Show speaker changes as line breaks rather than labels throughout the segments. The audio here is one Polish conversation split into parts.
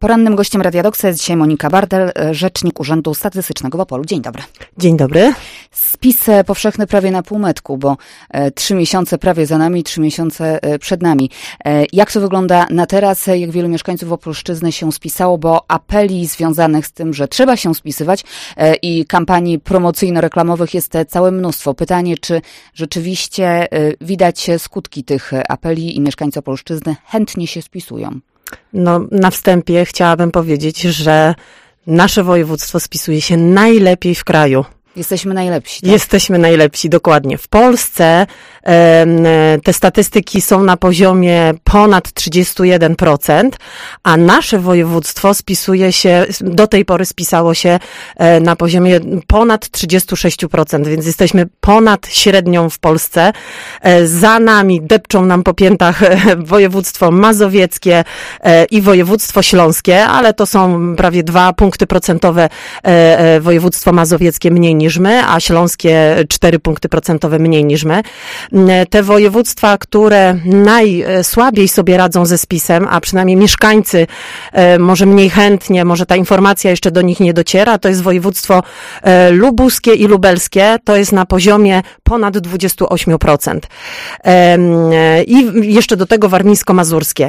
Porannym gościem Radia Doksa jest dzisiaj Monika Bardel, rzecznik Urzędu Statystycznego w Opolu. Dzień dobry.
Dzień dobry.
Spis powszechny prawie na półmetku, bo 3 miesiące prawie za nami, 3 miesiące przed nami. Jak to wygląda na teraz? Jak wielu mieszkańców Opolszczyzny się spisało, bo apeli związanych z tym, że trzeba się spisywać i kampanii promocyjno-reklamowych jest całe mnóstwo. Pytanie, czy rzeczywiście widać skutki tych apeli i mieszkańcy Opolszczyzny chętnie się spisują?
No, na wstępie chciałabym powiedzieć, że nasze województwo spisuje się najlepiej w kraju.
Jesteśmy najlepsi. Tak?
Jesteśmy najlepsi, dokładnie. W Polsce te statystyki są na poziomie ponad 31%, a nasze województwo spisuje się, do tej pory spisało się na poziomie ponad 36%, więc jesteśmy ponad średnią w Polsce. Za nami depczą nam po piętach województwo mazowieckie i województwo śląskie, ale to są prawie 2 punkty procentowe województwo mazowieckie mniej niż my, a śląskie 4 punkty procentowe mniej niż my. Te województwa, które najsłabiej sobie radzą ze spisem, a przynajmniej mieszkańcy może mniej chętnie, może ta informacja jeszcze do nich nie dociera, to jest województwo lubuskie i lubelskie, to jest na poziomie ponad 28%. I jeszcze do tego warmińsko-mazurskie.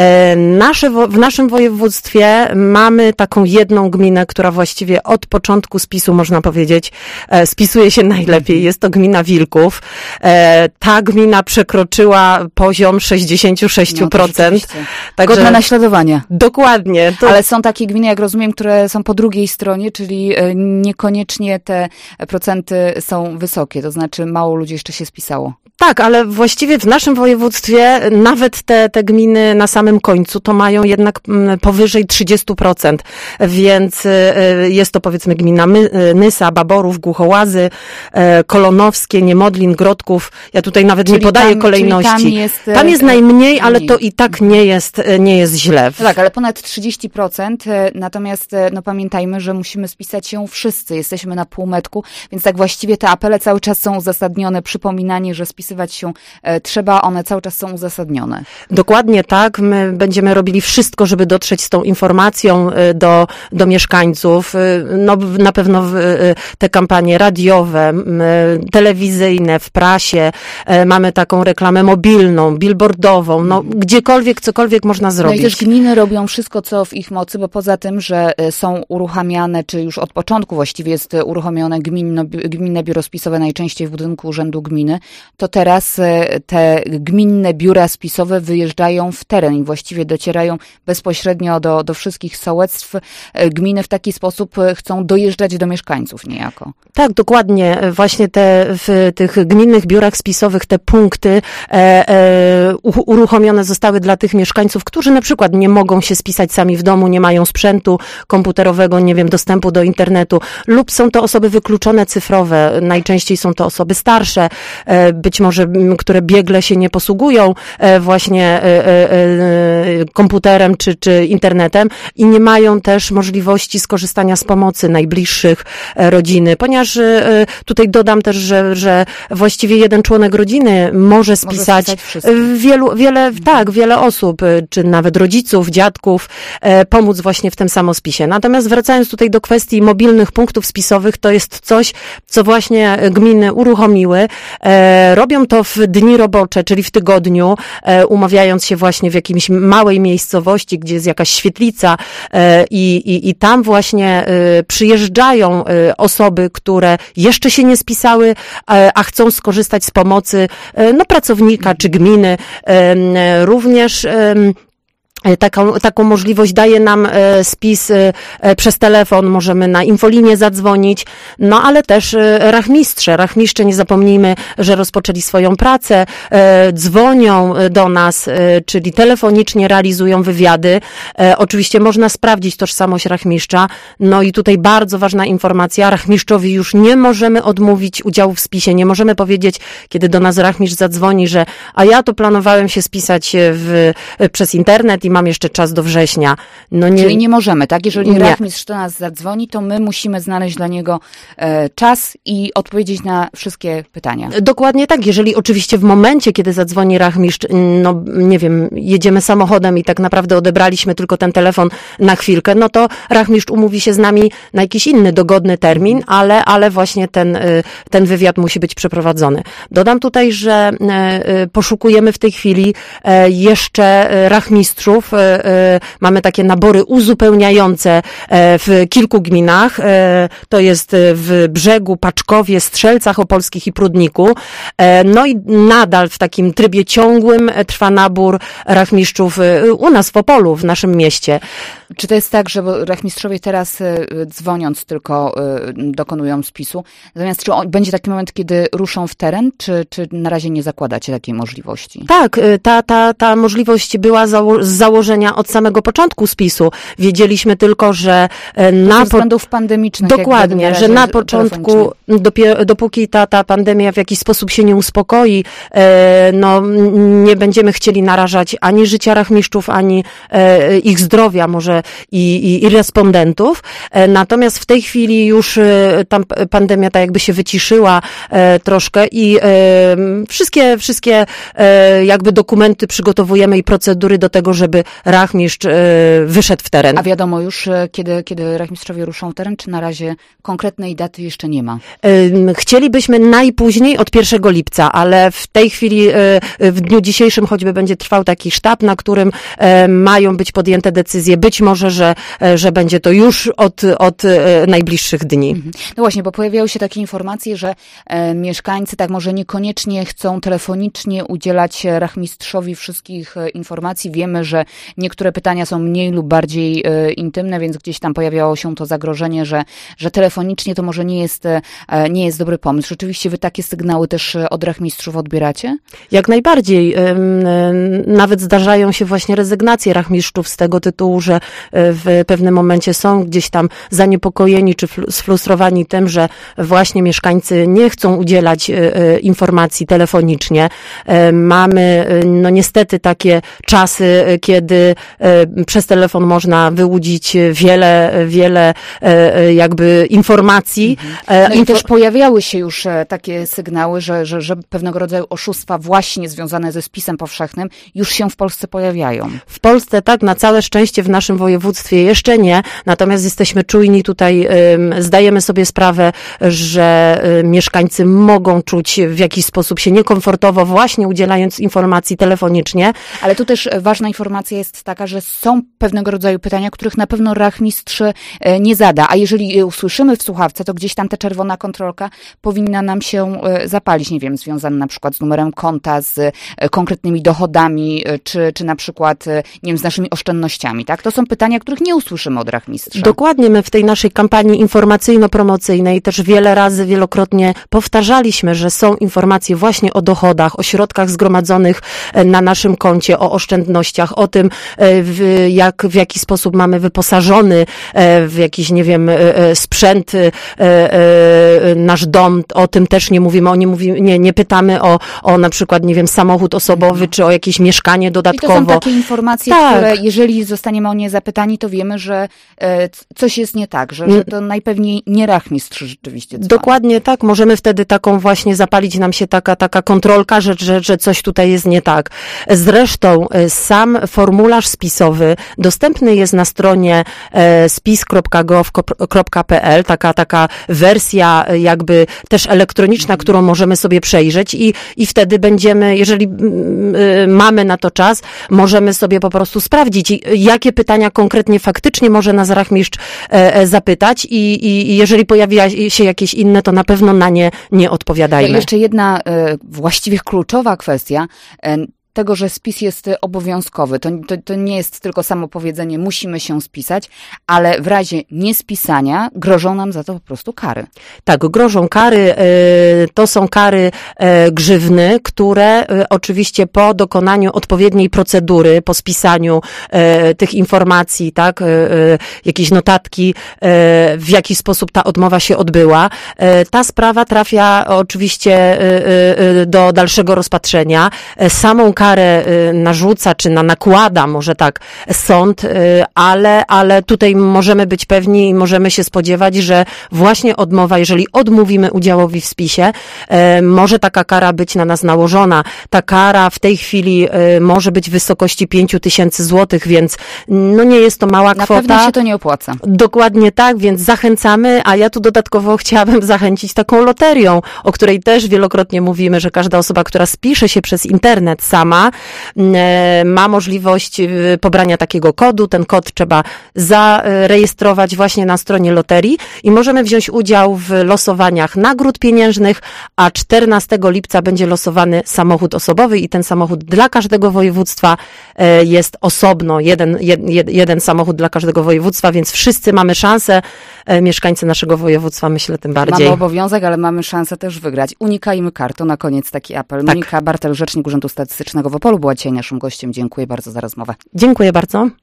W naszym województwie mamy taką jedną gminę, która właściwie od początku spisu, można powiedzieć, spisuje się najlepiej. Jest to gmina Wilków. Ta gmina przekroczyła poziom 66%.
Także godne naśladowania.
Dokładnie.
Ale są takie gminy, jak rozumiem, które są po drugiej stronie, czyli niekoniecznie te procenty są wysokie. To znaczy mało ludzi jeszcze się spisało.
Tak, ale właściwie w naszym województwie nawet te gminy na samym końcu to mają jednak powyżej 30%, więc jest to powiedzmy gmina Nysa, Baborów, Głuchołazy, Kolonowskie, Niemodlin, Grodków. Ja tutaj nawet nie podaję kolejności. Tam jest najmniej, ale to i tak nie jest źle.
No tak, ale ponad 30%, natomiast no pamiętajmy, że musimy spisać się wszyscy. Jesteśmy na półmetku, więc tak właściwie te apele cały czas są uzasadnione. Przypominanie, że spisywać się trzeba, one cały czas są uzasadnione.
Dokładnie tak. My będziemy robili wszystko, żeby dotrzeć z tą informacją do mieszkańców. No, na pewno te kampanie radiowe, telewizyjne, w prasie. Mamy taką reklamę mobilną, billboardową. No, gdziekolwiek, cokolwiek można zrobić.
No i też gminy robią wszystko, co w ich mocy, bo poza tym, że są uruchamiane, czy już od początku właściwie jest uruchomione gminne biuro spisowe najczęściej w budynku Urzędu Gminy, to teraz te gminne biura spisowe wyjeżdżają w teren i właściwie docierają bezpośrednio do wszystkich sołectw. Gminy w taki sposób chcą dojeżdżać do mieszkańców niejako.
Tak, dokładnie. Właśnie w tych gminnych biurach spisowych te punkty uruchomione zostały dla tych mieszkańców, którzy na przykład nie mogą się spisać sami w domu, nie mają sprzętu komputerowego, nie wiem, dostępu do internetu, lub są to osoby wykluczone cyfrowe. Najczęściej są to osoby starsze, być może, które biegle się nie posługują właśnie komputerem czy internetem i nie mają też możliwości skorzystania z pomocy najbliższych rodziny, ponieważ tutaj dodam też, że właściwie jeden członek rodziny może spisać wiele osób, czy nawet rodziców, dziadków, pomóc właśnie w tym samospisie. Natomiast wracając tutaj do kwestii mobilnych punktów spisowych, to jest coś, co właśnie gminy uruchomiły. Robią to w dni robocze, czyli w tygodniu, umawiając się właśnie w jakiejś małej miejscowości, gdzie jest jakaś świetlica i tam właśnie przyjeżdżają osoby, które jeszcze się nie spisały, a chcą skorzystać z pomocy pracownika czy gminy. Również Taką możliwość daje nam spis przez telefon, możemy na infolinię zadzwonić, no ale też rachmistrze, nie zapomnijmy, że rozpoczęli swoją pracę, dzwonią do nas, czyli telefonicznie realizują wywiady. Oczywiście można sprawdzić tożsamość rachmistrza, no i tutaj bardzo ważna informacja, rachmistrzowi już nie możemy odmówić udziału w spisie, nie możemy powiedzieć, kiedy do nas rachmistrz zadzwoni, że a ja to planowałem się spisać przez internet i mam jeszcze czas do września.
Czyli nie możemy, tak? Jeżeli
Nie.
rachmistrz do nas zadzwoni, to my musimy znaleźć dla niego czas i odpowiedzieć na wszystkie pytania.
Dokładnie tak. Jeżeli oczywiście w momencie, kiedy zadzwoni rachmistrz, nie wiem, jedziemy samochodem i tak naprawdę odebraliśmy tylko ten telefon na chwilkę, no to rachmistrz umówi się z nami na jakiś inny dogodny termin, ale właśnie ten wywiad musi być przeprowadzony. Dodam tutaj, że poszukujemy w tej chwili jeszcze rachmistrzów. Mamy takie nabory uzupełniające w kilku gminach. To jest w Brzegu, Paczkowie, Strzelcach Opolskich i Prudniku. No i nadal w takim trybie ciągłym trwa nabór rachmistrzów u nas w Opolu, w naszym mieście.
Czy to jest tak, że rachmistrzowie teraz dzwoniąc tylko dokonują spisu, natomiast czy będzie taki moment, kiedy ruszą w teren, czy na razie nie zakładacie takiej możliwości?
Tak, ta możliwość była z założenia od samego początku spisu. Wiedzieliśmy tylko, że
ze względów pandemicznych.
Dokładnie, że na początku, dopóki ta pandemia w jakiś sposób się nie uspokoi, nie będziemy chcieli narażać ani życia rachmistrzów, ani ich zdrowia może i respondentów. Natomiast w tej chwili już ta pandemia tak jakby się wyciszyła troszkę i wszystkie jakby dokumenty przygotowujemy i procedury do tego, żeby rachmistrz wyszedł w teren.
A wiadomo już, kiedy rachmistrzowie ruszą w teren, czy na razie konkretnej daty jeszcze nie ma?
Chcielibyśmy najpóźniej od 1 lipca, ale w tej chwili, w dniu dzisiejszym choćby będzie trwał taki sztab, na którym mają być podjęte decyzje. Być może, że będzie to już od najbliższych dni.
No właśnie, bo pojawiały się takie informacje, że mieszkańcy tak może niekoniecznie chcą telefonicznie udzielać rachmistrzowi wszystkich informacji. Wiemy, że niektóre pytania są mniej lub bardziej intymne, więc gdzieś tam pojawiało się to zagrożenie, że telefonicznie to może nie jest dobry pomysł. Rzeczywiście wy takie sygnały też od rachmistrzów odbieracie?
Jak najbardziej. Nawet zdarzają się właśnie rezygnacje rachmistrzów z tego tytułu, że w pewnym momencie są gdzieś tam zaniepokojeni czy sfrustrowani tym, że właśnie mieszkańcy nie chcą udzielać informacji telefonicznie. Mamy niestety takie czasy, kiedy przez telefon można wyłudzić wiele jakby informacji.
I też pojawiały się już takie sygnały, że pewnego rodzaju oszustwa właśnie związane ze spisem powszechnym już się w Polsce pojawiają.
W Polsce tak, na całe szczęście w naszym województwie jeszcze nie, natomiast jesteśmy czujni tutaj, zdajemy sobie sprawę, że mieszkańcy mogą czuć w jakiś sposób się niekomfortowo właśnie udzielając informacji telefonicznie.
Ale tu też ważna informacja jest taka, że są pewnego rodzaju pytania, których na pewno rachmistrz nie zada, a jeżeli je usłyszymy w słuchawce, to gdzieś tam ta czerwona kontrolka powinna nam się zapalić, nie wiem, związana na przykład z numerem konta, z konkretnymi dochodami, czy na przykład, nie wiem, z naszymi oszczędnościami, tak? To są pytania, których nie usłyszymy od rachmistrza.
Dokładnie, my w tej naszej kampanii informacyjno-promocyjnej też wielokrotnie powtarzaliśmy, że są informacje właśnie o dochodach, o środkach zgromadzonych na naszym koncie, o oszczędnościach, o tym, w jaki sposób mamy wyposażony w jakiś, nie wiem, sprzęt, nasz dom, o tym też nie mówimy, nie pytamy o na przykład, nie wiem, samochód osobowy, czy o jakieś mieszkanie dodatkowo.
I to są takie informacje, które jeżeli zostaniemy o nie zapytani, to wiemy, że coś jest nie tak, że to najpewniej nie rachmistrz rzeczywiście dzwoni.
Dokładnie tak, możemy wtedy taką właśnie zapalić nam się taka kontrolka, że coś tutaj jest nie tak. Zresztą sam formularz spisowy dostępny jest na stronie spis.gov.pl, taka wersja jakby też elektroniczna, którą możemy sobie przejrzeć i wtedy będziemy, jeżeli mamy na to czas, możemy sobie po prostu sprawdzić, jakie pytania konkretnie faktycznie może nas rachmistrz zapytać i jeżeli pojawia się jakieś inne, to na pewno na nie odpowiadajmy.
I jeszcze jedna właściwie kluczowa kwestia tego, że spis jest obowiązkowy. To nie jest tylko samo powiedzenie, musimy się spisać, ale w razie niespisania grożą nam za to po prostu kary.
Tak, grożą kary. To są kary grzywny, które oczywiście po dokonaniu odpowiedniej procedury, po spisaniu tych informacji, tak, jakieś notatki, w jaki sposób ta odmowa się odbyła, ta sprawa trafia oczywiście do dalszego rozpatrzenia. Samą karę karę narzuca, czy nakłada, może tak, sąd, ale tutaj możemy być pewni i możemy się spodziewać, że właśnie odmowa, jeżeli odmówimy udziałowi w spisie, może taka kara być na nas nałożona. Ta kara w tej chwili może być w wysokości 5 000 złotych, więc no nie jest to mała kwota.
Na pewno się to nie opłaca.
Dokładnie tak, więc zachęcamy, a ja tu dodatkowo chciałabym zachęcić taką loterią, o której też wielokrotnie mówimy, że każda osoba, która spisze się przez internet sama, ma możliwość pobrania takiego kodu. Ten kod trzeba zarejestrować właśnie na stronie loterii i możemy wziąć udział w losowaniach nagród pieniężnych, a 14 lipca będzie losowany samochód osobowy i ten samochód dla każdego województwa jest osobno, jeden samochód dla każdego województwa, więc wszyscy mamy szansę, mieszkańcy naszego województwa, myślę, tym bardziej.
Mamy obowiązek, ale mamy szansę też wygrać. Unikajmy kar, to na koniec taki apel.
Tak.
Monika Bartel, rzecznik Urzędu Statystycznego w Opolu, była dzisiaj naszym gościem. Dziękuję bardzo za rozmowę.
Dziękuję bardzo.